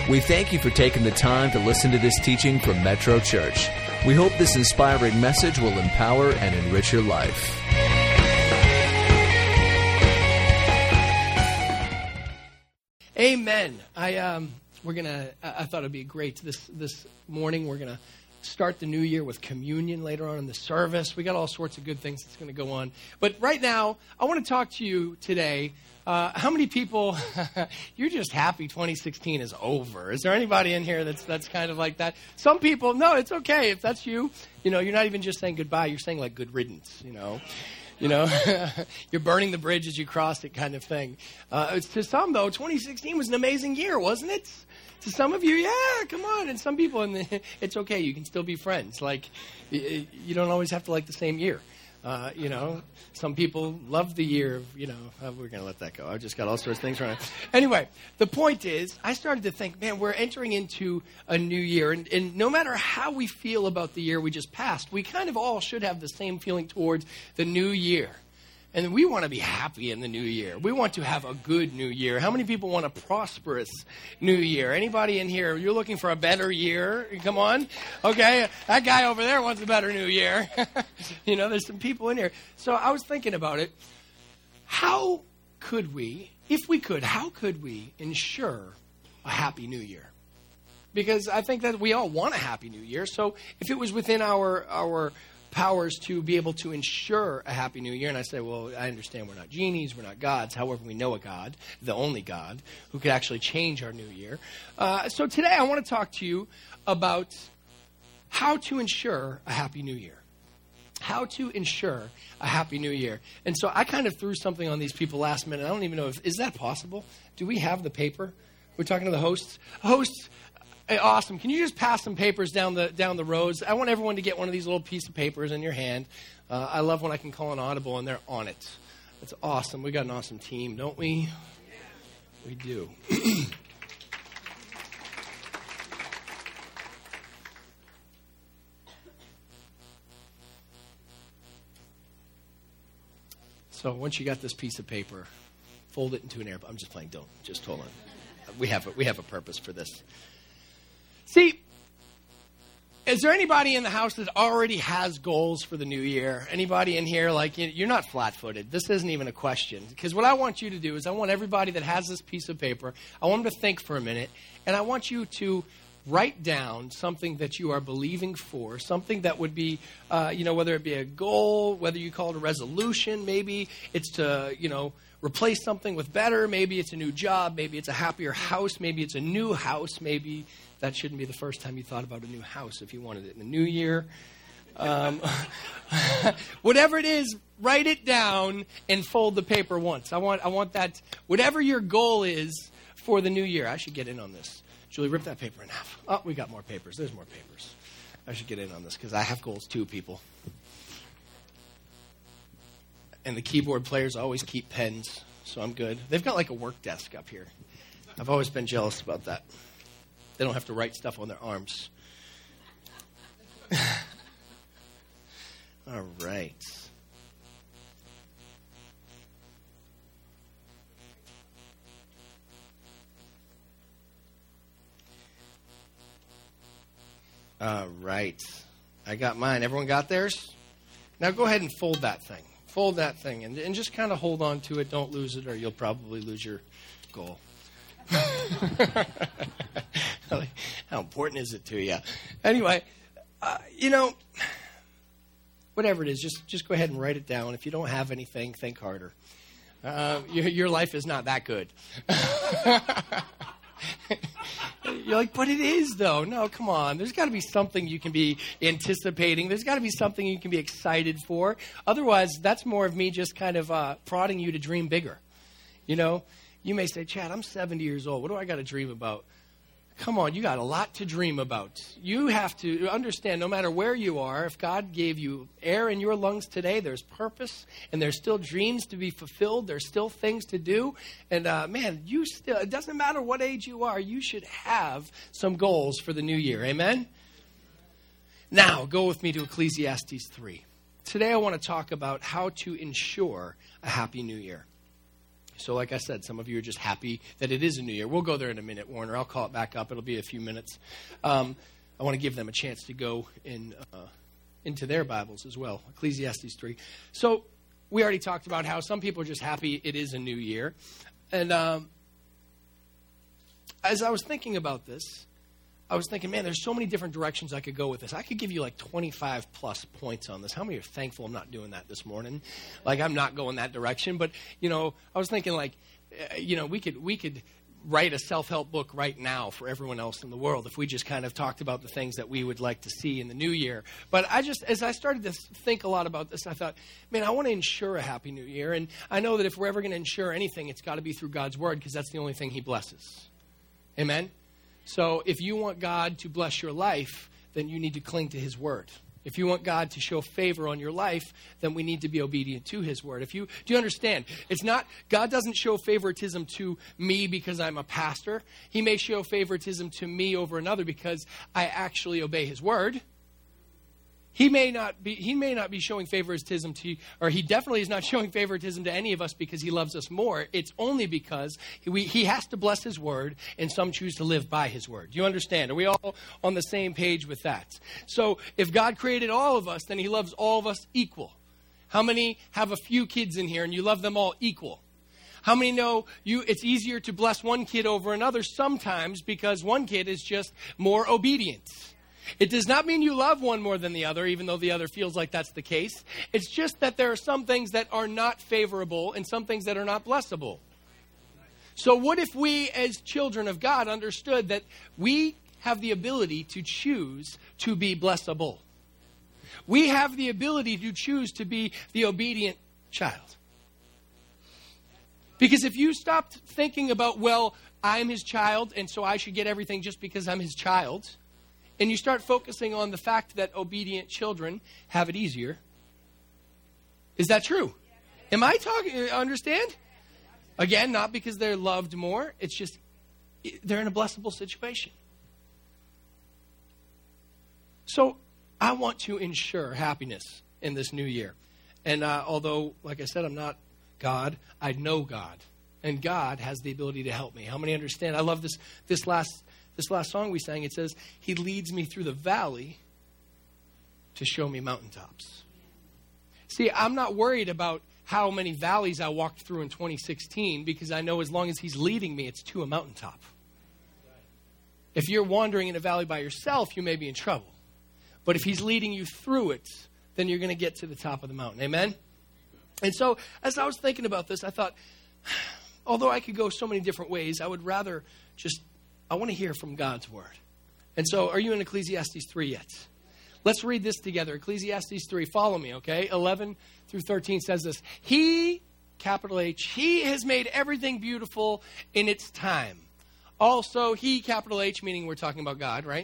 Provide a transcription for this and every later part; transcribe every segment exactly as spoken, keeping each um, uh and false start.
We thank you for taking the time to listen to this teaching from Metro Church. We hope this inspiring message will empower and enrich your life. Amen. I um, we're gonna. I thought it'd be great this this morning. We're gonna start the new year with communion later on in the service. We got all sorts of good things that's going to go on. But right now, I want to talk to you today. Uh, how many people, you're just happy twenty sixteen is over? Is there anybody in here that's that's kind of like that? Some people, no, it's okay. If that's you, you know, you're not even just saying goodbye. You're saying like good riddance, you know. You know, you're burning the bridge as you cross it kind of thing. Uh, to some, though, twenty sixteen was an amazing year, wasn't it? To some of you, yeah, come on. And some people, in the, it's okay. You can still be friends. Like, you, you don't always have to like the same year. Uh, you know, some people love the year of, you know, uh, we're going to let that go. I've just got all sorts of things running. Anyway, the point is, I started to think, man, we're entering into a new year. And, and no matter how we feel about the year we just passed, we kind of all should have the same feeling towards the new year. And we want to be happy in the new year. We want to have a good new year. How many people want a prosperous new year? Anybody in here, you're looking for a better year? Come on. Okay, that guy over there wants a better new year. You know, there's some people in here. So I was thinking about it. How could we, if we could, how could we ensure a happy new year? Because I think that we all want a happy new year. So if it was within our our powers to be able to ensure a happy new year. And I say, well, I understand we're not genies, we're not gods. However, we know a God, the only God, who could actually change our new year. Uh, so today I want to talk to you about how to ensure a happy new year. How to ensure a happy new year. And so I kind of threw something on these people last minute. I don't even know if, is that possible? Do we have the paper? We're talking to the hosts. Hosts, hey, awesome. Can you just pass some papers down the down the rows? I want everyone to get one of these little pieces of papers in your hand. Uh, I love when I can call an audible and they're on it. That's awesome. We got an awesome team, don't we? We do. So once you got this piece of paper, fold it into an airplane. I'm just playing. Don't. Just hold on. We have a, we have a purpose for this. See, is there anybody in the house that already has goals for the new year? Anybody in here, like, you're not flat-footed. This isn't even a question. Because what I want you to do is I want everybody that has this piece of paper, I want them to think for a minute, and I want you to write down something that you are believing for, something that would be, uh, you know, whether it be a goal, whether you call it a resolution, maybe it's to, you know, replace something with better, maybe it's a new job, maybe it's a happier house, maybe it's a new house, maybe that shouldn't be the first time you thought about a new house if you wanted it in the new year. Um, whatever it is, write it down and fold the paper once. I want I want that, whatever your goal is for the new year. I should get in on this. Julie, rip that paper in half. Oh, we got more papers. There's more papers. I should get in on this because I have goals too, people. And the keyboard players always keep pens, so I'm good. They've got like a work desk up here. I've always been jealous about that. They don't have to write stuff on their arms. All right. All right. I got mine. Everyone got theirs? Now go ahead and fold that thing. Fold that thing and, and just kind of hold on to it. Don't lose it or you'll probably lose your goal. How important is it to you? Anyway, uh, you know, whatever it is, just, just go ahead and write it down. If you don't have anything, think harder. Uh, your, your life is not that good. You're like, but it is, though. No, come on. There's got to be something you can be anticipating. There's got to be something you can be excited for. Otherwise, that's more of me just kind of uh, prodding you to dream bigger. You know, you may say, Chad, I'm seventy years old. What do I got to dream about? Come on, you got a lot to dream about. You have to understand, no matter where you are, if God gave you air in your lungs today, there's purpose, and there's still dreams to be fulfilled. There's still things to do. And, uh, man, you still, it doesn't matter what age you are, you should have some goals for the new year. Amen? Now, go with me to Ecclesiastes three. Today I want to talk about how to ensure a happy new year. So like I said, some of you are just happy that it is a new year. We'll go there in a minute, Warner. I'll call it back up. It'll be a few minutes. Um, I want to give them a chance to go in uh, into their Bibles as well. Ecclesiastes three. So we already talked about how some people are just happy it is a new year. And um, as I was thinking about this, I was thinking, man, there's so many different directions I could go with this. I could give you like twenty-five plus points on this. How many are thankful I'm not doing that this morning? Like, I'm not going that direction. But, you know, I was thinking like, uh, you know, we could we could write a self-help book right now for everyone else in the world if we just kind of talked about the things that we would like to see in the new year. But I just, as I started to think a lot about this, I thought, man, I want to ensure a happy new year. And I know that if we're ever going to ensure anything, it's got to be through God's word, because that's the only thing he blesses. Amen? So if you want God to bless your life, then you need to cling to his word. If you want God to show favor on your life, then we need to be obedient to his word. If you do you understand? It's not, God doesn't show favoritism to me because I'm a pastor. He may show favoritism to me over another because I actually obey his word. He may not be he may not be showing favoritism to, or he definitely is not showing favoritism to any of us because he loves us more. It's only because he, we, he has to bless his word, and some choose to live by his word. Do you understand? Are we all on the same page with that? So if God created all of us, then he loves all of us equal. How many have a few kids in here and you love them all equal? How many know you? It's easier to bless one kid over another sometimes because one kid is just more obedient. It does not mean you love one more than the other, even though the other feels like that's the case. It's just that there are some things that are not favorable and some things that are not blessable. So what if we, as children of God, understood that we have the ability to choose to be blessable? We have the ability to choose to be the obedient child. Because if you stopped thinking about, well, I'm his child, and so I should get everything just because I'm his child, and you start focusing on the fact that obedient children have it easier. Is that true? Am I talking, understand? Again, not because they're loved more. It's just they're in a blessable situation. So I want to ensure happiness in this new year. And uh, although, like I said, I'm not God, I know God. And God has the ability to help me. How many understand? I love this this last This last song we sang. It says, he leads me through the valley to show me mountaintops. See, I'm not worried about how many valleys I walked through in twenty sixteen because I know as long as he's leading me, it's to a mountaintop. If you're wandering in a valley by yourself, you may be in trouble. But if he's leading you through it, then you're going to get to the top of the mountain. Amen? And so as I was thinking about this, I thought, although I could go so many different ways, I would rather just I want to hear from God's word. And so, are you in Ecclesiastes three yet? Let's read this together. Ecclesiastes three. Follow me, okay? eleven through thirteen says this. He, capital H, he has made everything beautiful in its time. Also, he, capital H, meaning we're talking about God, right?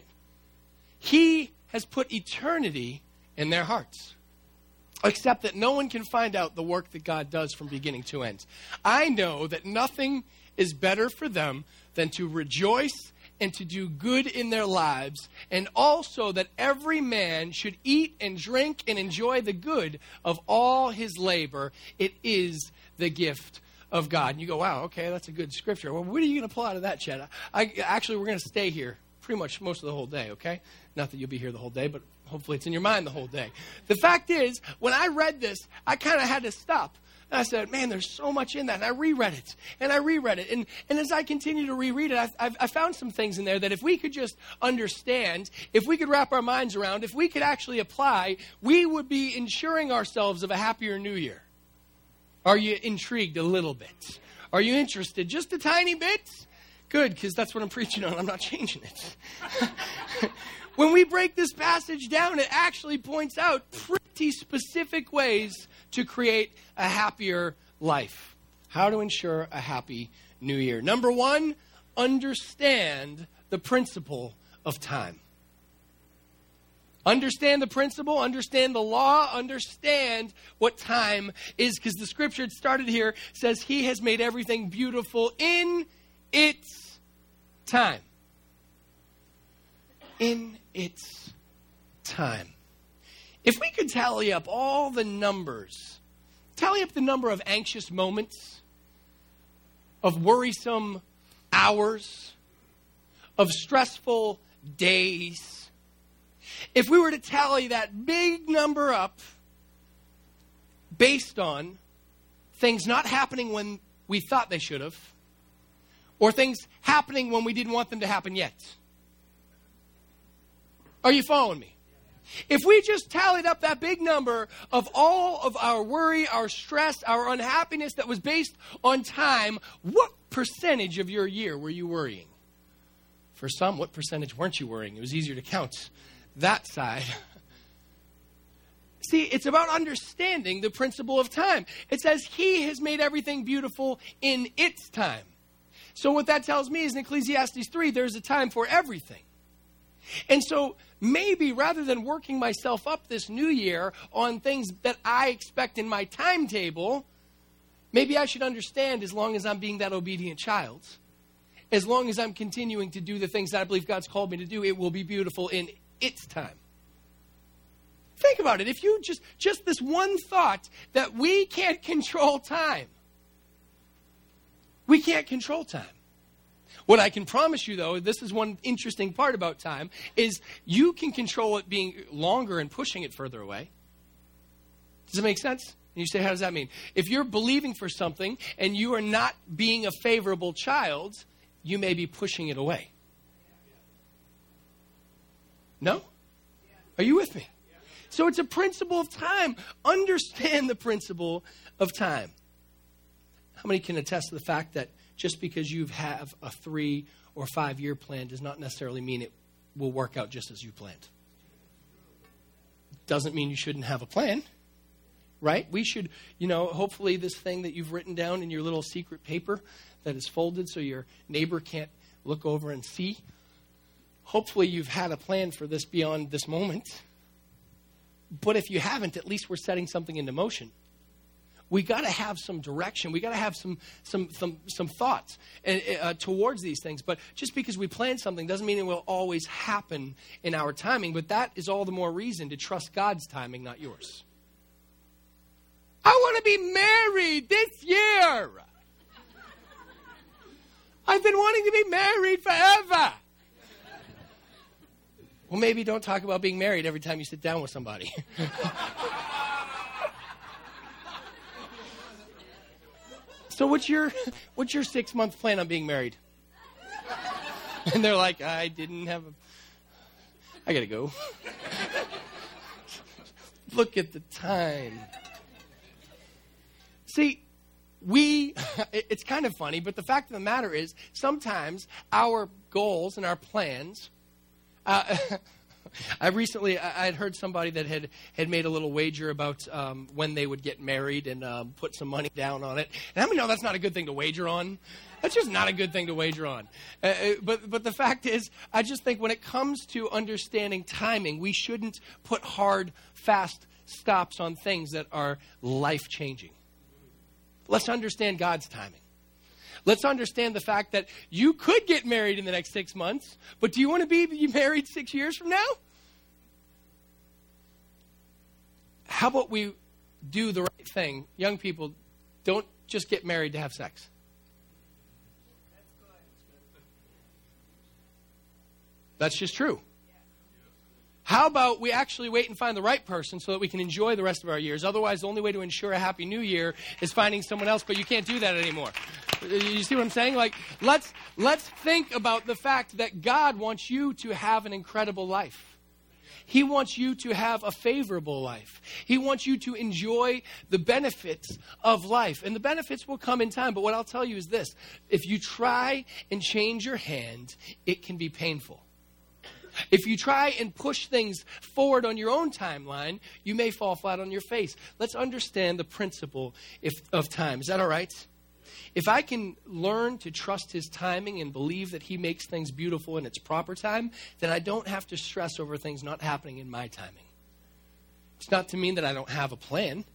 He has put eternity in their hearts. Except that no one can find out the work that God does from beginning to end. I know that nothing is better for them than to rejoice and to do good in their lives, and also that every man should eat and drink and enjoy the good of all his labor. It is the gift of God. And you go, wow, okay, that's a good scripture. Well, what are you going to pull out of that, Chad? I, actually, we're going to stay here pretty much most of the whole day, okay? Not that you'll be here the whole day, but hopefully it's in your mind the whole day. The fact is, when I read this, I kind of had to stop. And I said, man, there's so much in that. And I reread it. And I reread it. And, and as I continue to reread it, I, I've, I found some things in there that if we could just understand, if we could wrap our minds around, if we could actually apply, we would be ensuring ourselves of a happier new year. Are you intrigued a little bit? Are you interested just a tiny bit? Good, because that's what I'm preaching on. I'm not changing it. When we break this passage down, it actually points out pretty specific ways to create a happier life. How to ensure a happy new year. Number one, understand the principle of time. Understand the principle, understand the law, understand what time is. Because the scripture it started here says he has made everything beautiful in its time. In its time. If we could tally up all the numbers, tally up the number of anxious moments, of worrisome hours, of stressful days, if we were to tally that big number up based on things not happening when we thought they should have, or things happening when we didn't want them to happen yet. Are you following me? If we just tallied up that big number of all of our worry, our stress, our unhappiness that was based on time, what percentage of your year were you worrying? For some, what percentage weren't you worrying? It was easier to count that side. See, it's about understanding the principle of time. It says he has made everything beautiful in its time. So what that tells me is in Ecclesiastes three, there's a time for everything. And so maybe rather than working myself up this new year on things that I expect in my timetable, maybe I should understand, as long as I'm being that obedient child, as long as I'm continuing to do the things that I believe God's called me to do, it will be beautiful in its time. Think about it. If you just, just this one thought that we can't control time. We can't control time. What I can promise you, though, this is one interesting part about time, is you can control it being longer and pushing it further away. Does it make sense? And you say, how does that mean? If you're believing for something and you are not being a favorable child, you may be pushing it away. No? Are you with me? So it's a principle of time. Understand the principle of time. How many can attest to the fact that just because you have a three or five year plan does not necessarily mean it will work out just as you planned? Doesn't mean you shouldn't have a plan, right? We should, you know, hopefully this thing that you've written down in your little secret paper that is folded so your neighbor can't look over and see. Hopefully you've had a plan for this beyond this moment. But if you haven't, at least we're setting something into motion. We got to have some direction. We got to have some some some some thoughts uh, towards these things. But just because we plan something doesn't mean it will always happen in our timing. But that is all the more reason to trust God's timing, not yours. I want to be married this year. I've been wanting to be married forever. Well, maybe don't talk about being married every time you sit down with somebody. So what's your what's your six-month plan on being married? And they're like, I didn't have a... I got to go. Look at the time. See, we... It's kind of funny, but the fact of the matter is sometimes our goals and our plans... Uh, I recently, I had heard somebody that had, had made a little wager about um, when they would get married and um, put some money down on it. And how many know that's not a good thing to wager on? That's just not a good thing to wager on. Uh, but but the fact is, I just think when it comes to understanding timing, we shouldn't put hard, fast stops on things that are life-changing. Let's understand God's timing. Let's understand the fact that you could get married in the next six months, but do you want to be married six years from now? How about we do the right thing? Young people, don't just get married to have sex. That's just true. How about we actually wait and find the right person so that we can enjoy the rest of our years? Otherwise, the only way to ensure a happy new year is finding someone else, but you can't do that anymore. You see what I'm saying? Like, let's let's think about the fact that God wants you to have an incredible life. He wants you to have a favorable life. He wants you to enjoy the benefits of life. And the benefits will come in time. But what I'll tell you is this. If you try and change your hand, it can be painful. If you try and push things forward on your own timeline, you may fall flat on your face. Let's understand the principle if, of time. Is that all right? If I can learn to trust his timing and believe that he makes things beautiful in its proper time, then I don't have to stress over things not happening in my timing. It's not to mean that I don't have a plan.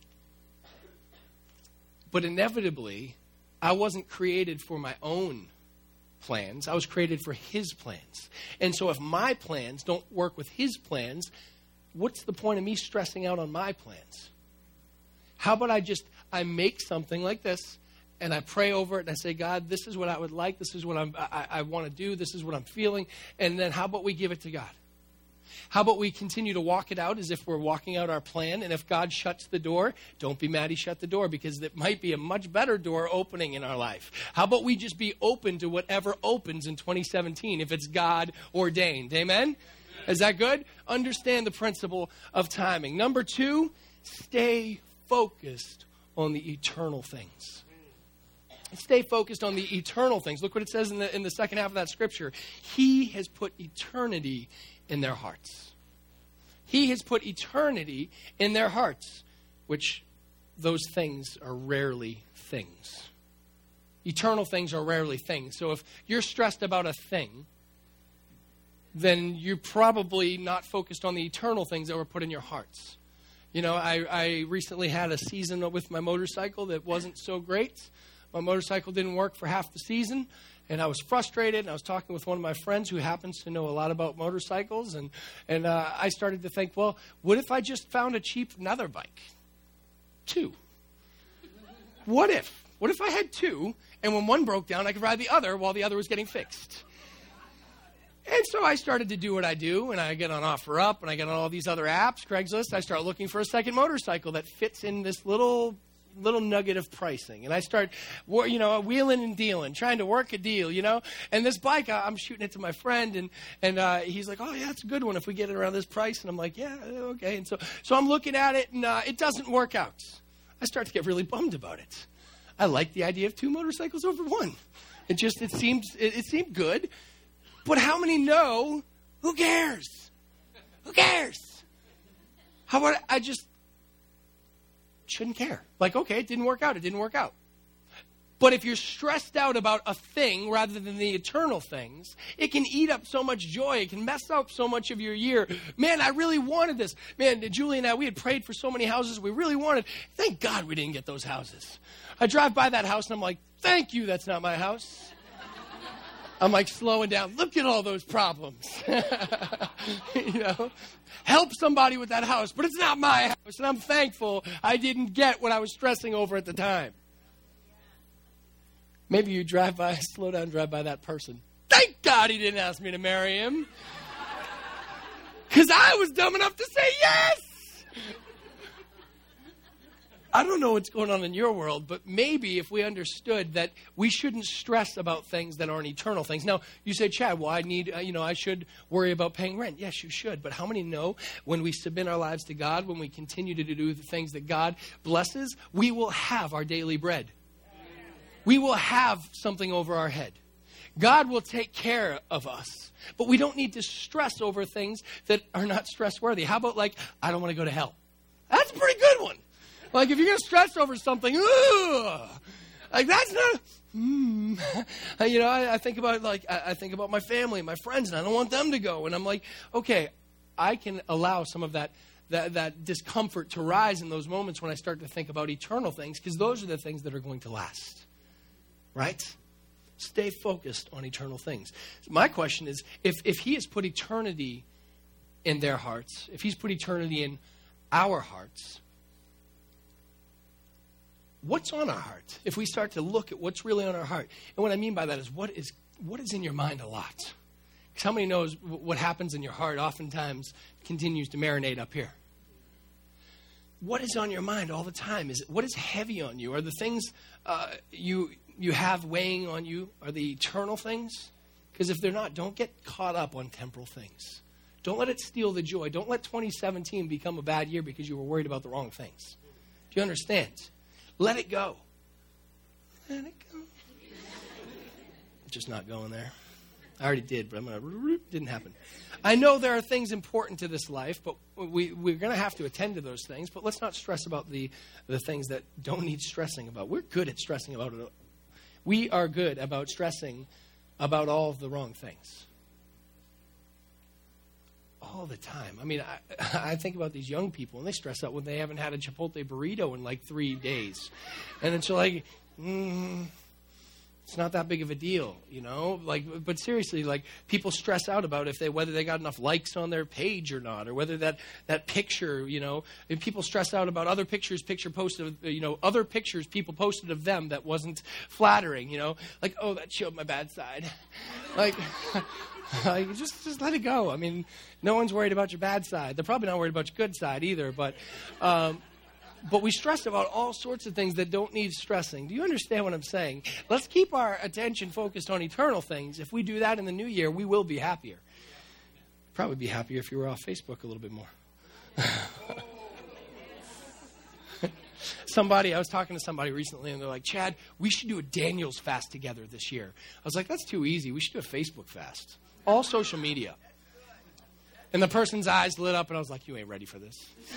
But inevitably, I wasn't created for my own plans. I was created for his plans. And so if my plans don't work with his plans, what's the point of me stressing out on my plans? How about I just, I make something like this, and I pray over it, and I say, God, this is what I would like. This is what I'm, I, I want to do. This is what I'm feeling. And then how about we give it to God? How about we continue to walk it out as if we're walking out our plan? And if God shuts the door, don't be mad he shut the door, because it might be a much better door opening in our life. How about we just be open to whatever opens in twenty seventeen if it's God ordained? Amen? Is that good? Understand the principle of timing. Number two, stay focused on the eternal things. Stay focused on the eternal things. Look what it says in the, in the second half of that scripture. He has put eternity in their hearts. He has put eternity in their hearts, which those things are rarely things. Eternal things are rarely things. So if you're stressed about a thing, then you're probably not focused on the eternal things that were put in your hearts. You know, I, I recently had a season with my motorcycle that wasn't so great. My motorcycle didn't work for half the season, and I was frustrated, and I was talking with one of my friends who happens to know a lot about motorcycles, and, and uh, I started to think, well, what if I just found a cheap nether bike? Two. What if? What if I had two, and when one broke down, I could ride the other while the other was getting fixed? And so I started to do what I do, and I get on OfferUp, and I get on all these other apps, Craigslist. I start looking for a second motorcycle that fits in this little little nugget of pricing. And I start, you know, wheeling and dealing, trying to work a deal, you know. And this bike, I'm shooting it to my friend, and and uh, he's like, oh, yeah, it's a good one if we get it around this price. And I'm like, yeah, okay. And so, so I'm looking at it, and uh, it doesn't work out. I start to get really bummed about it. I like the idea of two motorcycles over one. It just, it seemed, it, it seemed good. But how many know, who cares? Who cares? How about I just shouldn't care? Like, okay, it didn't work out. It didn't work out. But if you're stressed out about a thing rather than the eternal things, it can eat up so much joy. It can mess up so much of your year. Man, I really wanted this. Man, Julie and I, we had prayed for so many houses we really wanted. Thank God we didn't get those houses. I drive by that house and I'm like, thank you, that's not my house. I'm like slowing down. Look at all those problems. You know, help somebody with that house, but it's not my house, and I'm thankful I didn't get what I was stressing over at the time. Maybe you drive by, slow down, drive by that person. Thank God he didn't ask me to marry him, because I was dumb enough to say yes. I don't know what's going on in your world, but maybe if we understood that we shouldn't stress about things that aren't eternal things. Now, you say, Chad, well, I need, uh, you know, I should worry about paying rent. Yes, you should. But how many know when we submit our lives to God, when we continue to do the things that God blesses, we will have our daily bread. We will have something over our head. God will take care of us. But we don't need to stress over things that are not stress-worthy. How about, like, I don't want to go to hell? That's a pretty good one. Like, if you're going to stress over something, ugh, like, that's not, hmm. You know, I, I think about, like, I, I think about my family, my friends, and I don't want them to go. And I'm like, okay, I can allow some of that, that, that discomfort to rise in those moments when I start to think about eternal things, because those are the things that are going to last, right? Stay focused on eternal things. My question is, if, if he has put eternity in their hearts, if he's put eternity in our hearts, what's on our heart? If we start to look at what's really on our heart. And what I mean by that is what is what is in your mind a lot. Because how many knows what happens in your heart oftentimes continues to marinate up here? What is on your mind all the time? Is it, what is heavy on you? Are the things uh, you you have weighing on you, are the eternal things? Because if they're not, don't get caught up on temporal things. Don't let it steal the joy. Don't let twenty seventeen become a bad year because you were worried about the wrong things. Do you understand? Let it go. Let it go. Just not going there. I already did, but I'm going to... Didn't happen. I know there are things important to this life, but we, we're going to have to attend to those things. But let's not stress about the, the things that don't need stressing about. We're good at stressing about it. We are good about stressing about all of the wrong things. All the time. I mean, I, I think about these young people, and they stress out when they haven't had a Chipotle burrito in like three days. And it's like, mm, It's not that big of a deal, you know? Like, but seriously, like, people stress out about if they whether they got enough likes on their page or not, or whether that, that picture, you know, and people stress out about other pictures, picture posted, you know, other pictures people posted of them that wasn't flattering, you know? Like, oh, that showed my bad side. Like, like just, just let it go. I mean, no one's worried about your bad side. They're probably not worried about your good side either, but... Um, But we stress about all sorts of things that don't need stressing. Do you understand what I'm saying? Let's keep our attention focused on eternal things. If we do that in the new year, we will be happier. Probably be happier if you were off Facebook a little bit more. Somebody, I was talking to somebody recently, and they're like, Chad, we should do a Daniel's fast together this year. I was like, that's too easy. We should do a Facebook fast. All social media. And the person's eyes lit up, and I was like, you ain't ready for this.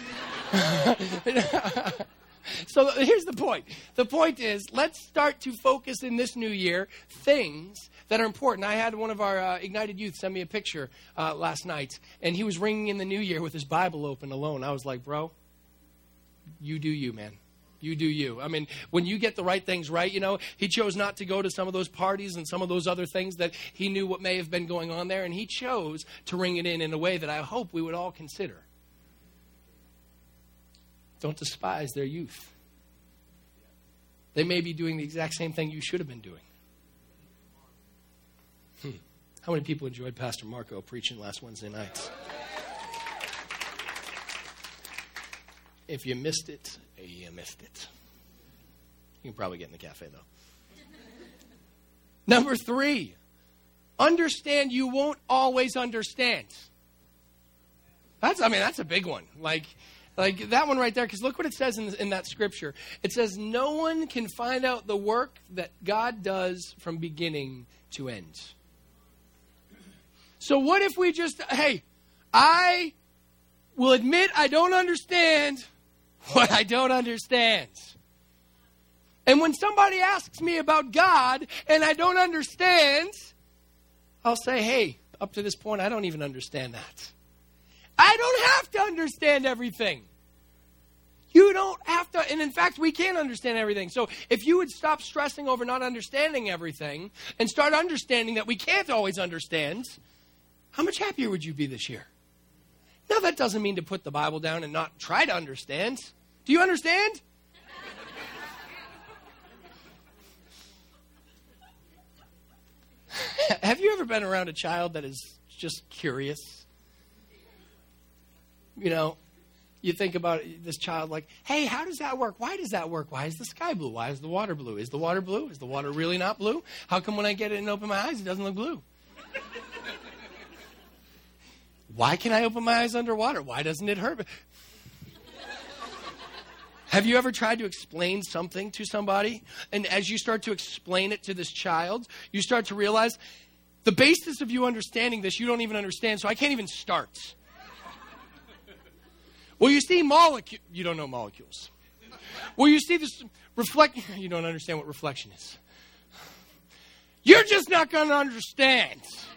So here's the point. The point is, let's start to focus in this new year things that are important. I had one of our uh, Ignited Youth send me a picture uh, last night, and he was ringing in the new year with his Bible open alone. I was like, bro, you do you, man. You do you. I mean, when you get the right things right, you know, he chose not to go to some of those parties and some of those other things that he knew what may have been going on there, and he chose to ring it in in a way that I hope we would all consider. Don't despise their youth. They may be doing the exact same thing you should have been doing. Hmm. How many people enjoyed Pastor Marco preaching last Wednesday night? If you missed it, you missed it. You can probably get in the cafe, though. Number three, understand you won't always understand. That's, I mean, that's a big one. Like, like that one right there, because look what it says in, in that scripture. It says, no one can find out the work that God does from beginning to end. So what if we just, hey, I will admit I don't understand what I don't understand. And when somebody asks me about God and I don't understand, I'll say, hey, up to this point, I don't even understand that. I don't have to understand everything. You don't have to, and in fact, we can't understand everything. So if you would stop stressing over not understanding everything and start understanding that we can't always understand, how much happier would you be this year? Now, that doesn't mean to put the Bible down and not try to understand. Do you understand? Have you ever been around a child that is just curious? You know, you think about this child like, hey, how does that work? Why does that work? Why is the sky blue? Why is the water blue? Is the water blue? Is the water really not blue? How come when I get it and open my eyes, it doesn't look blue? Why can I open my eyes underwater? Why doesn't it hurt? Have you ever tried to explain something to somebody? And as you start to explain it to this child, you start to realize the basis of you understanding this, you don't even understand, so I can't even start. Well, you see molecule, you don't know molecules. Well, you see this reflect, you don't understand what reflection is. You're just not going to understand.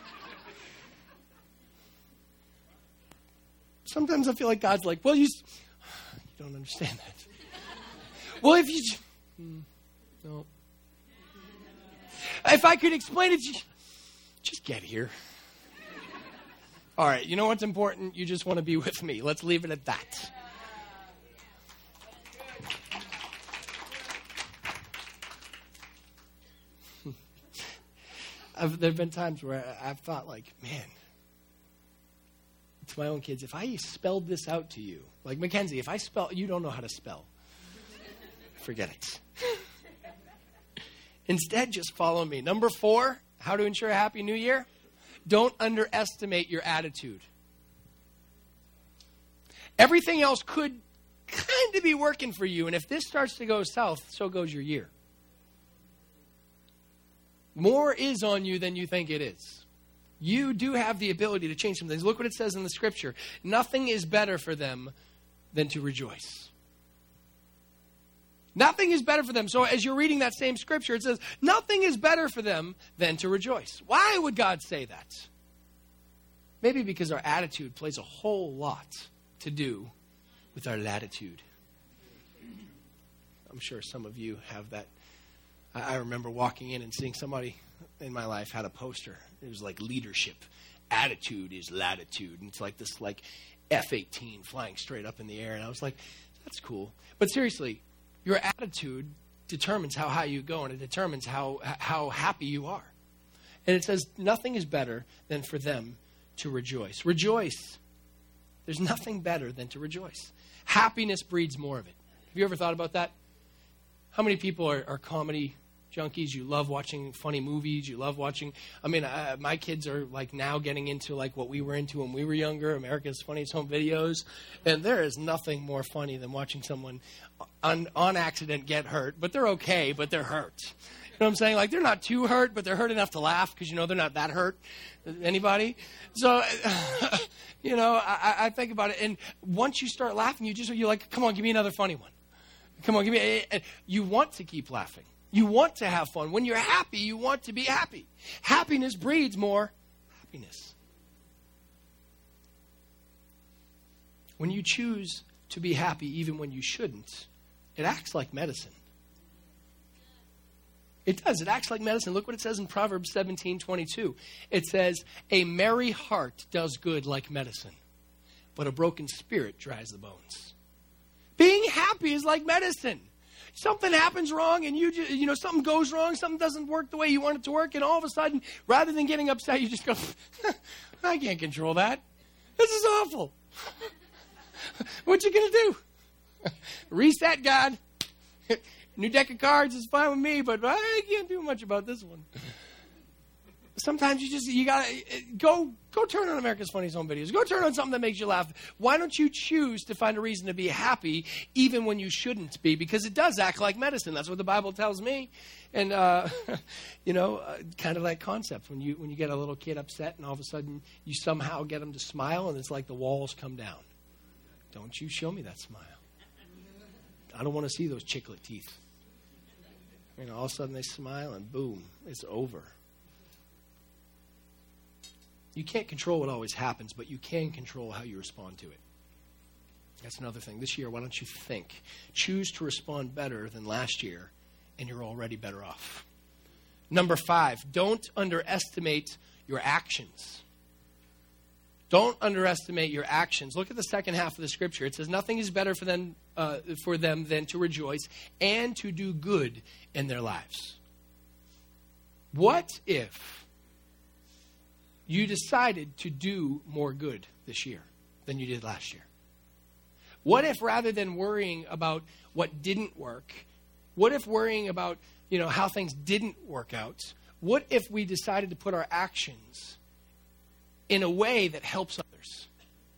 Sometimes I feel like God's like, well, you, you don't understand that. Well, if you... Hmm, no. If I could explain it to you, just get here. All right, you know what's important? You just want to be with me. Let's leave it at that. I've, there have been times where I've thought like, man, to my own kids, if I spelled this out to you, like Mackenzie, if I spell, you don't know how to spell. Forget it. Instead, just follow me. Number four, how to ensure a happy new year? Don't underestimate your attitude. Everything else could kind of be working for you, and if this starts to go south, so goes your year. More is on you than you think it is. You do have the ability to change some things. Look what it says in the scripture. Nothing is better for them than to rejoice. Nothing is better for them. So as you're reading that same scripture, it says, nothing is better for them than to rejoice. Why would God say that? Maybe because our attitude plays a whole lot to do with our latitude. I'm sure some of you have that I, I remember walking in and seeing somebody in my life had a poster. It was like leadership. Attitude is latitude. And it's like this like F eighteen flying straight up in the air. And I was like, that's cool. But seriously, your attitude determines how high you go, and it determines how how happy you are. And it says nothing is better than for them to rejoice. Rejoice. There's nothing better than to rejoice. Happiness breeds more of it. Have you ever thought about that? How many people are, are comedy junkies? You love watching funny movies. You love watching. I mean, uh, my kids are like now getting into like what we were into when we were younger, America's Funniest Home Videos. And there is nothing more funny than watching someone on, on accident get hurt. But they're okay, but they're hurt. You know what I'm saying? Like they're not too hurt, but they're hurt enough to laugh because, you know, they're not that hurt. Anybody? So, you know, I, I think about it. And once you start laughing, you just, you're like, come on, give me another funny one. Come on, give me. A, you want to keep laughing. You want to have fun. When you're happy, you want to be happy. Happiness breeds more happiness. When you choose to be happy even when you shouldn't, it acts like medicine. It does. It acts like medicine. Look what it says in Proverbs seventeen twenty-two. It says, a merry heart does good like medicine, but a broken spirit dries the bones. Being happy is like medicine. Something happens wrong and you just, you know, something goes wrong, something doesn't work the way you want it to work, and all of a sudden, rather than getting upset, you just go, I can't control that. This is awful. What you going to do? Reset, God. New deck of cards is fine with me, but I can't do much about this one. Sometimes you just, you got to go go turn on America's Funniest Home Videos. Go turn on something that makes you laugh. Why don't you choose to find a reason to be happy even when you shouldn't be? Because it does act like medicine. That's what the Bible tells me. And, uh, you know, uh, kind of that concept. When you, when you get a little kid upset and all of a sudden you somehow get them to smile and it's like the walls come down. Don't you show me that smile. I don't want to see those chiclet teeth. You know, all of a sudden they smile and boom, it's over. You can't control what always happens, but you can control how you respond to it. That's another thing. This year, why don't you think? Choose to respond better than last year, and you're already better off. Number five, don't underestimate your actions. Don't underestimate your actions. Look at the second half of the scripture. It says, nothing is better for them, uh, for them than to rejoice and to do good in their lives. What if you decided to do more good this year than you did last year? What if rather than worrying about what didn't work, what if worrying about, you know, how things didn't work out, what if we decided to put our actions in a way that helps others?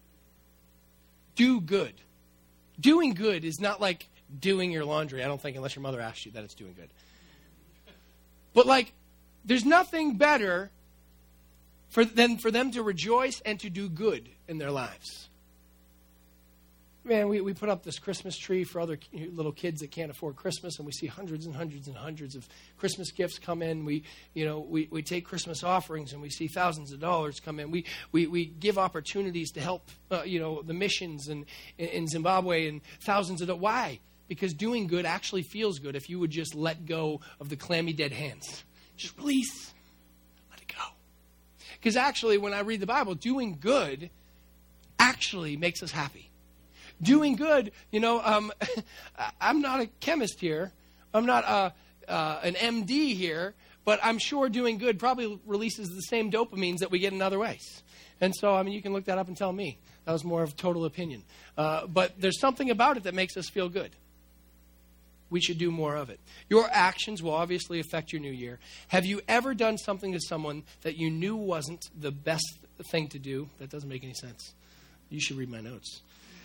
Do good. Doing good is not like doing your laundry, I don't think, unless your mother asks you that it's doing good. But like, there's nothing better For than for them to rejoice and to do good in their lives. Man, we, we put up this Christmas tree for other little kids that can't afford Christmas, and we see hundreds and hundreds and hundreds of Christmas gifts come in. We, you know, we, we take Christmas offerings, and we see thousands of dollars come in. We we, we give opportunities to help, uh, you know, the missions in, in Zimbabwe and thousands of dollars. Why? Because doing good actually feels good if you would just let go of the clammy dead hands. Just release. Because actually, when I read the Bible, doing good actually makes us happy. Doing good, you know, um, I'm not a chemist here. I'm not a, uh, an M D here. But I'm sure doing good probably releases the same dopamines that we get in other ways. And so, I mean, you can look that up and tell me. That was more of total opinion. Uh, but there's something about it that makes us feel good. We should do more of it. Your actions will obviously affect your new year. Have you ever done something to someone that you knew wasn't the best thing to do? That doesn't make any sense. You should read my notes.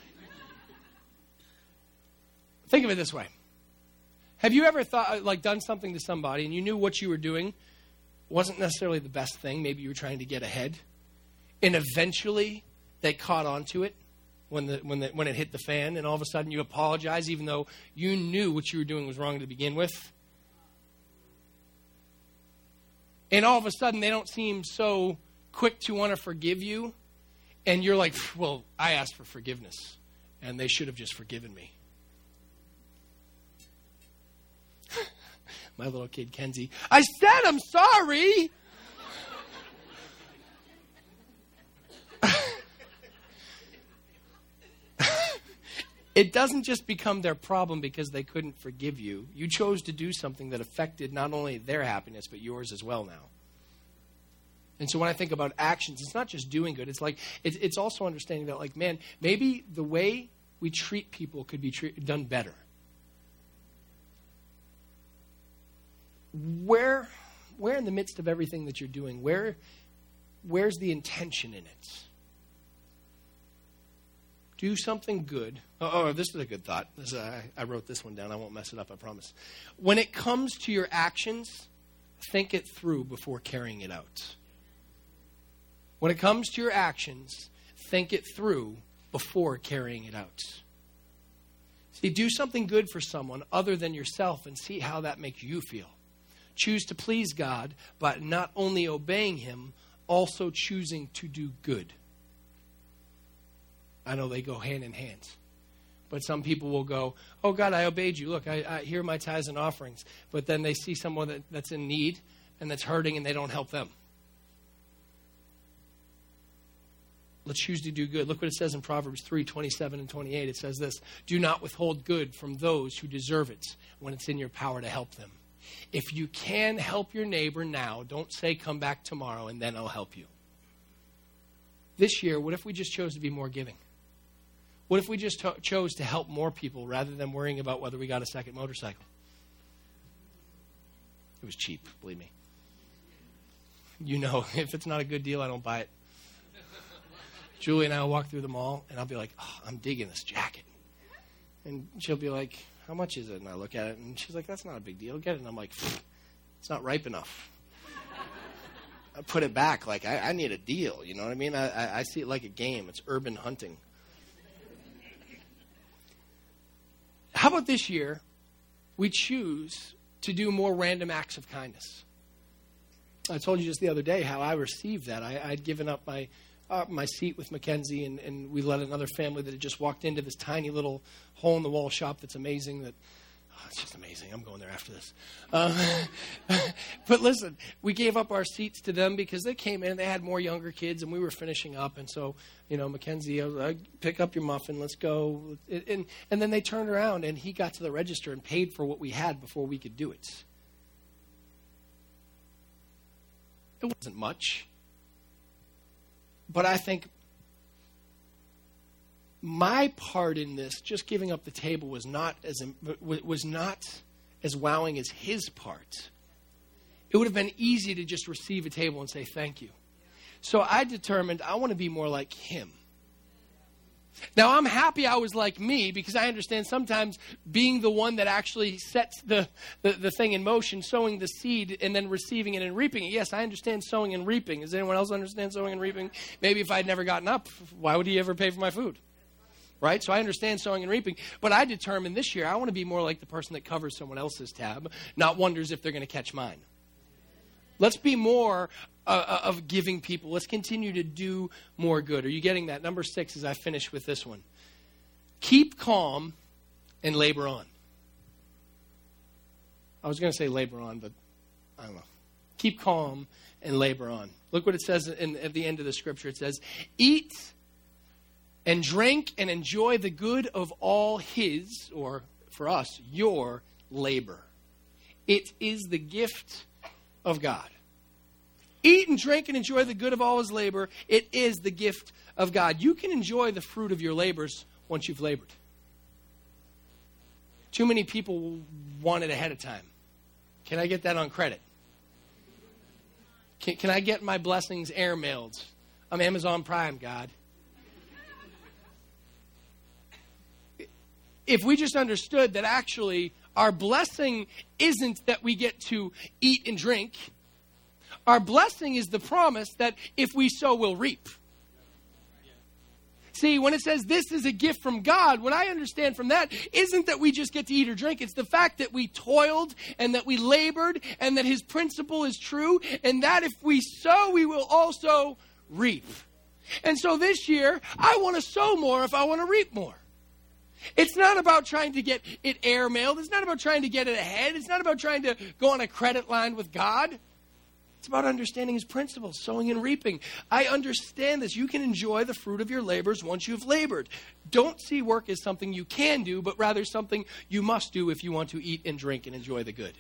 Think of it this way. Have you ever thought, like, done something to somebody and you knew what you were doing wasn't necessarily the best thing? Maybe you were trying to get ahead. And eventually they caught on to it. When the when the, when it hit the fan, and all of a sudden you apologize, even though you knew what you were doing was wrong to begin with. And all of a sudden they don't seem so quick to want to forgive you, and you're like, well, I asked for forgiveness, and they should have just forgiven me. my little kid, Kenzie. I said I'm sorry. It doesn't just become their problem because they couldn't forgive you. You chose to do something that affected not only their happiness, but yours as well now. And so when I think about actions, it's not just doing good. It's like it's, it's also understanding that, like, man, maybe the way we treat people could be treat, done better. Where, where in the midst of everything that you're doing, where, where's the intention in it? Do something good. Oh, oh, this is a good thought. This is, uh, I wrote this one down. I won't mess it up, I promise. When it comes to your actions, think it through before carrying it out. When it comes to your actions, think it through before carrying it out. See, do something good for someone other than yourself and see how that makes you feel. Choose to please God by not only obeying Him, also choosing to do good. I know they go hand in hand. But some people will go, oh, God, I obeyed you. Look, I, I hear my tithes and offerings. But then they see someone that, that's in need and that's hurting and they don't help them. Let's choose to do good. Look what it says in Proverbs three, twenty-seven and twenty-eight. It says this: do not withhold good from those who deserve it when it's in your power to help them. If you can help your neighbor now, don't say come back tomorrow and then I'll help you. This year, what if we just chose to be more giving? What if we just to- chose to help more people rather than worrying about whether we got a second motorcycle? It was cheap, believe me. You know, if it's not a good deal, I don't buy it. Julie and I will walk through the mall, and I'll be like, oh, I'm digging this jacket. And she'll be like, how much is it? And I look at it, and she's like, that's not a big deal. Get it. And I'm like, it's not ripe enough. I put it back like I, I need a deal. You know what I mean? I, I, I see it like a game. It's urban hunting. How about this year, we choose to do more random acts of kindness? I told you just the other day how I received that. I, I'd given up my uh, my seat with Mackenzie, and, and we let another family that had just walked into this tiny little hole-in-the-wall shop that's amazing. That oh, it's just amazing. I'm going there after this. Uh, but listen, we gave up our seats to them because they came in. They had more younger kids, and we were finishing up. And so, you know, Mackenzie, I was like, pick up your muffin. Let's go. And, and then they turned around, and he got to the register and paid for what we had before we could do it. It wasn't much. But I think my part in this, just giving up the table, was not as was not as wowing as his part. It would have been easy to just receive a table and say thank you. So I determined I want to be more like him. Now, I'm happy I was like me because I understand sometimes being the one that actually sets the, the, the thing in motion, sowing the seed and then receiving it and reaping it. Yes, I understand sowing and reaping. Does anyone else understand sowing and reaping? Maybe if I had never gotten up, why would he ever pay for my food? Right? So I understand sowing and reaping. But I determined this year I want to be more like the person that covers someone else's tab, not wonders if they're going to catch mine. Let's be more uh, of giving people. Let's continue to do more good. Are you getting that? Number six, as I finish with this one. Keep calm and labor on. I was going to say labor on, but I don't know. Keep calm and labor on. Look what it says in, at the end of the scripture. It says, eat and drink and enjoy the good of all his, or for us, your labor. It is the gift of God. Eat and drink and enjoy the good of all his labor. It is the gift of God. You can enjoy the fruit of your labors once you've labored. Too many people want it ahead of time. Can I get that on credit? Can, can I get my blessings airmailed? I'm Amazon Prime, God. If we just understood that actually our blessing isn't that we get to eat and drink. Our blessing is the promise that if we sow, we'll reap. See, when it says this is a gift from God, what I understand from that isn't that we just get to eat or drink. It's the fact that we toiled and that we labored and that his principle is true and that if we sow, we will also reap. And so this year, I want to sow more if I want to reap more. It's not about trying to get it airmailed. It's not about trying to get it ahead. It's not about trying to go on a credit line with God. It's about understanding his principles, sowing and reaping. I understand this. You can enjoy the fruit of your labors once you've labored. Don't see work as something you can do, but rather something you must do if you want to eat and drink and enjoy the good.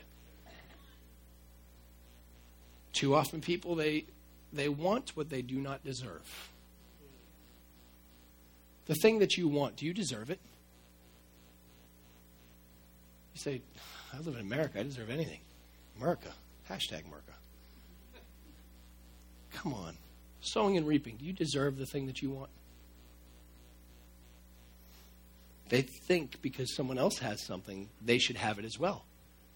Too often people, they, they want what they do not deserve. The thing that you want, do you deserve it? You say, I live in America. I deserve anything. America. Hashtag America. Come on. Sowing and reaping. Do you deserve the thing that you want? They think because someone else has something, they should have it as well.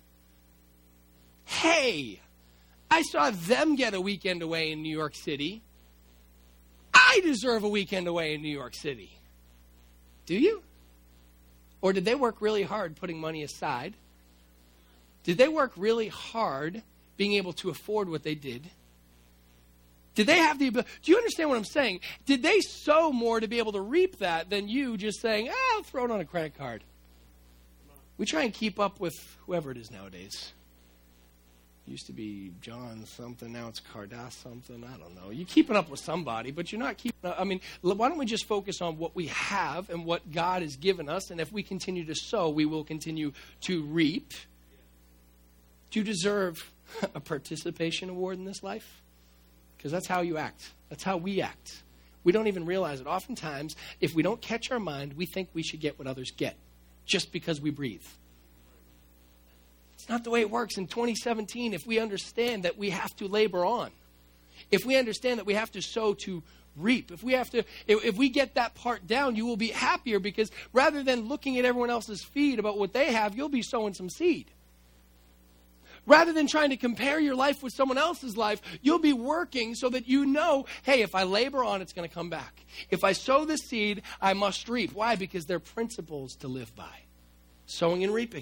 Hey, I saw them get a weekend away in New York City. I deserve a weekend away in New York City. Do you? Or did they work really hard putting money aside? Did they work really hard being able to afford what they did? Did they have the ability? Do you understand what I'm saying? Did they sow more to be able to reap that than you just saying, ah, I'll throw it on a credit card? We try and keep up with whoever it is nowadays. Used to be John something, now it's Cardass something. I don't know. You're keeping up with somebody, but you're not keeping up. I mean, why don't we just focus on what we have and what God has given us, and if we continue to sow, we will continue to reap. Do you deserve a participation award in this life? Because that's how you act. That's how we act. We don't even realize it. Oftentimes, if we don't catch our mind, we think we should get what others get just because we breathe. It's not the way it works. In twenty seventeen, if we understand that we have to labor on, if we understand that we have to sow to reap, if we have to, if, if we get that part down, you will be happier because rather than looking at everyone else's feed about what they have, you'll be sowing some seed. Rather than trying to compare your life with someone else's life, you'll be working so that you know, hey, if I labor on, it's going to come back. If I sow the seed, I must reap. Why? Because they're principles to live by. Sowing and reaping.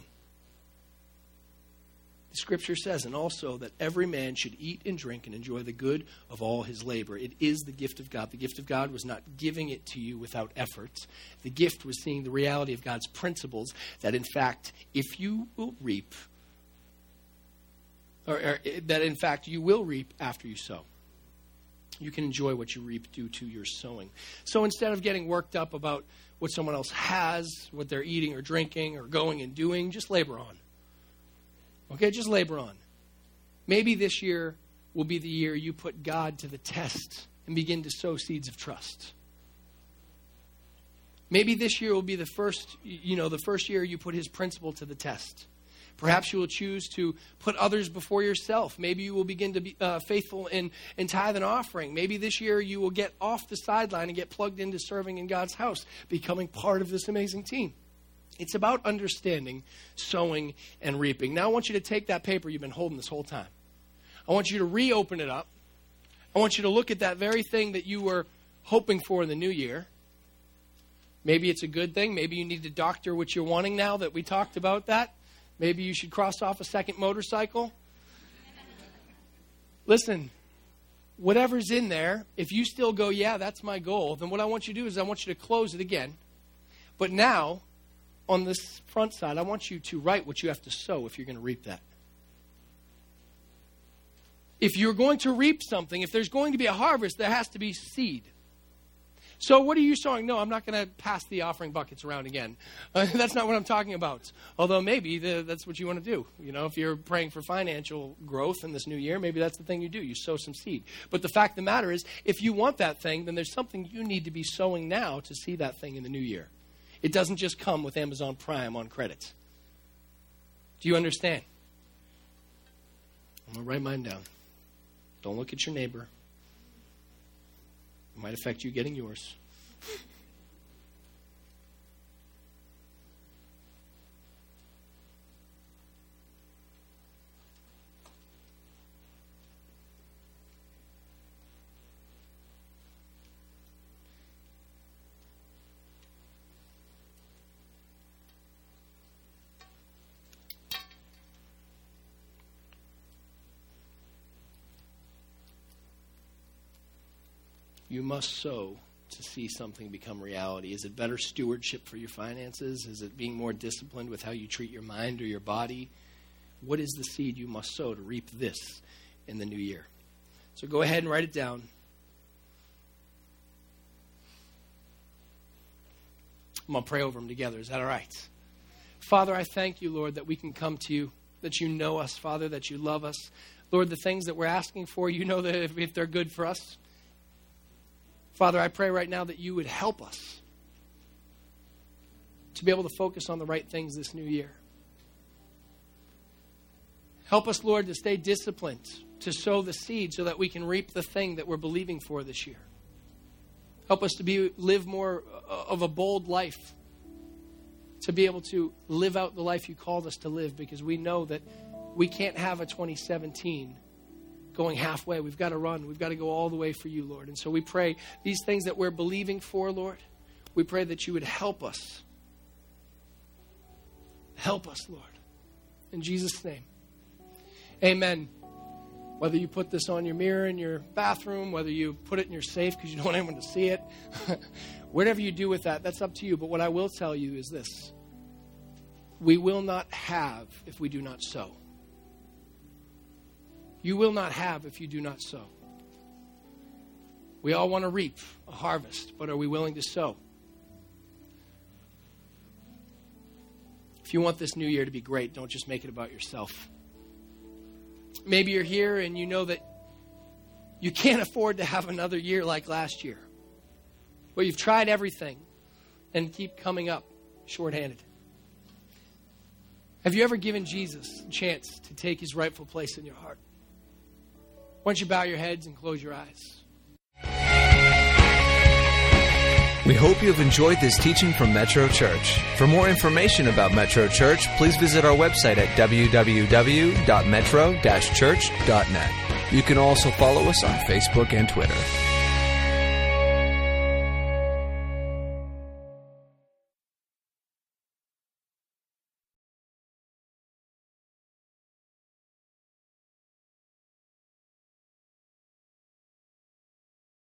The scripture says, and also that every man should eat and drink and enjoy the good of all his labor. It is the gift of God. The gift of God was not giving it to you without effort. The gift was seeing the reality of God's principles that, in fact, if you will reap, Or, or that, in fact, you will reap after you sow. You can enjoy what you reap due to your sowing. So instead of getting worked up about what someone else has, what they're eating or drinking or going and doing, just labor on. Okay, just labor on. Maybe this year will be the year you put God to the test and begin to sow seeds of trust. Maybe this year will be the first, you know, the first year you put his principle to the test. Perhaps you will choose to put others before yourself. Maybe you will begin to be uh, faithful in, in tithe and offering. Maybe this year you will get off the sideline and get plugged into serving in God's house, becoming part of this amazing team. It's about understanding, sowing, and reaping. Now I want you to take that paper you've been holding this whole time. I want you to reopen it up. I want you to look at that very thing that you were hoping for in the new year. Maybe it's a good thing. Maybe you need to doctor what you're wanting now that we talked about that. Maybe you should cross off a second motorcycle. Listen, whatever's in there, if you still go, yeah, that's my goal, then what I want you to do is I want you to close it again. But now, on this front side, I want you to write what you have to sow if you're going to reap that. If you're going to reap something, if there's going to be a harvest, there has to be seed. So what are you sowing? No, I'm not going to pass the offering buckets around again. Uh, that's not what I'm talking about. Although maybe the, that's what you want to do. You know, if you're praying for financial growth in this new year, maybe that's the thing you do. You sow some seed. But the fact of the matter is, if you want that thing, then there's something you need to be sowing now to see that thing in the new year. It doesn't just come with Amazon Prime on credit. Do you understand? I'm going to write mine down. Don't look at your neighbor. It might affect you getting yours. You must sow to see something become reality? Is it better stewardship for your finances? Is it being more disciplined with how you treat your mind or your body? What is the seed you must sow to reap this in the new year? So go ahead and write it down. I'm going to pray over them together. Is that all right? Father, I thank you, Lord, that we can come to you, that you know us, Father, that you love us. Lord, the things that we're asking for, you know that if, if they're good for us. Father, I pray right now that you would help us to be able to focus on the right things this new year. Help us, Lord, to stay disciplined, to sow the seed so that we can reap the thing that we're believing for this year. Help us to be live more of a bold life, to be able to live out the life you called us to live, because we know that we can't have a twenty seventeen going halfway. We've got to run. We've got to go all the way for you, Lord. And so we pray these things that we're believing for, Lord, we pray that you would help us. Help us, Lord. In Jesus' name. Amen. Whether you put this on your mirror in your bathroom, whether you put it in your safe because you don't want anyone to see it, whatever you do with that, that's up to you. But what I will tell you is this. We will not have if we do not sow. You will not have if you do not sow. We all want to reap a harvest, but are we willing to sow? If you want this new year to be great, don't just make it about yourself. Maybe you're here and you know that you can't afford to have another year like last year. Well, you've tried everything and keep coming up shorthanded. Have you ever given Jesus a chance to take his rightful place in your heart? Why don't you bow your heads and close your eyes? We hope you have enjoyed this teaching from Metro Church. For more information about Metro Church, please visit our website at w w w dot metro dash church dot net. You can also follow us on Facebook and Twitter.